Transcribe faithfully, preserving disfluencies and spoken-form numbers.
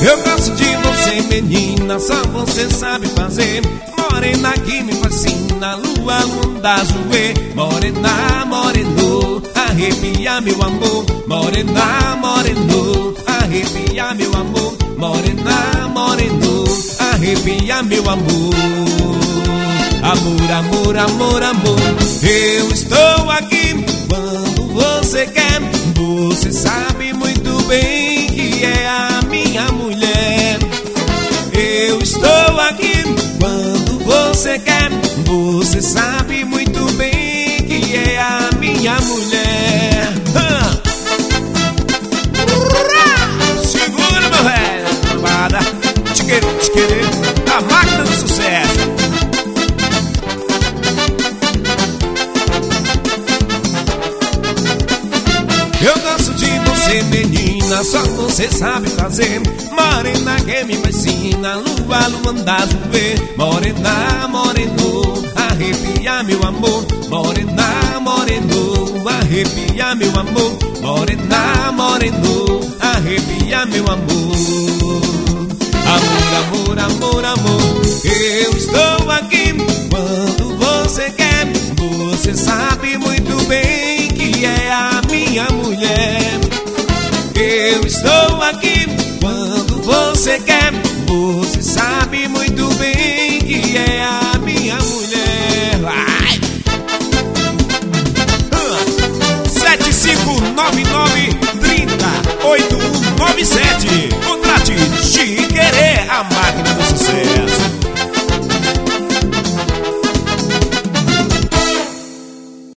Eu gosto de você, menina, só você sabe fazer. Morena que me fascina, lua, lunda, zoe. Morena, moreno, arrepia meu amor. Morena, moreno, arrepia meu amor. Morena, moreno, arrepia meu amor. Amor, amor, amor, amor. Eu estou aqui quando você quer. Você sabe muito bem que é a minha mulher. Eu estou aqui quando você quer. Você sabe muito bem que é a minha mulher. Segura, meu velho. Lambada, te querer, te querer. A máquina do sucesso. Eu gosto de você, menina, só você sabe fazer. Morena que me fascina, lua, lua, andar, ver. Morena, moreno, arrepia meu amor. Morena, moreno, arrepia meu amor. Morena, moreno, arrepia meu amor. Amor, amor, amor, amor. Eu estou aqui quando você quer. Você sabe muito bem que é a minha mulher. Eu estou aqui quando você quer. Você sabe muito bem que é a minha mulher. Vai! sete cinco nove nove, trinta, oito um nove sete.